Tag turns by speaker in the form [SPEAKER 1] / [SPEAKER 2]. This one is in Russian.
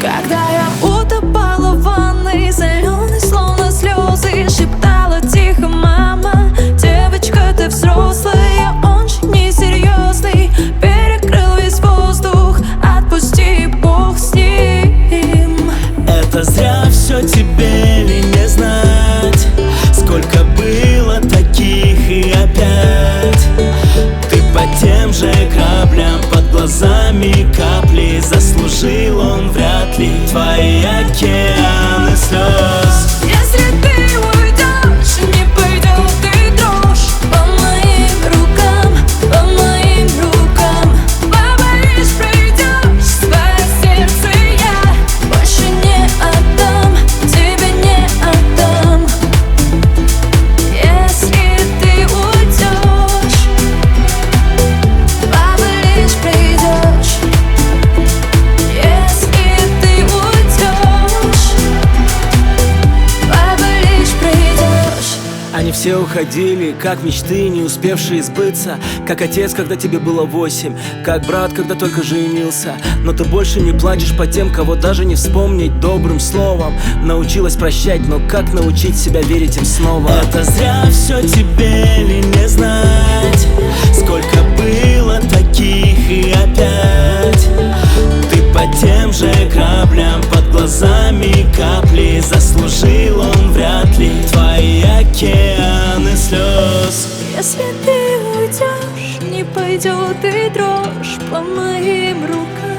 [SPEAKER 1] Когда я утопала в ванной, соленой, словно слезы, шептала тихо: мама, девочка, ты взрослая, он же несерьезный. Перекрыл весь воздух, отпусти, Бог с ним.
[SPEAKER 2] Это зря все тебе ли не знать, сколько было таких и опять ты по тем же граблям, под глазами капли. Заслужил он вряд ли твои океаны слез.
[SPEAKER 1] Если ты уйдешь, не пойдет и дрожь по моим рукам, по моим рукам. Побоишь, придешь, свое сердце я больше не отдам, тебе не отдам. Если ты уйдешь, побоишь, придешь. Если ты уйдешь, побоишь, придешь.
[SPEAKER 2] Они все уходили, как мечты, не успевшие сбыться. Как отец, когда тебе было 8, как брат, когда только женился. Но ты больше не плачешь по тем, кого даже не вспомнить добрым словом. Научилась прощать, но как научить себя верить им снова? Это зря все тебе ли не знать, сколько было таких и опять ты по тем же граблям, под глазами капли. Заслужил он вряд ли твои океаны слез.
[SPEAKER 1] Если ты уйдешь, не пойдет и дрожь по моим рукам.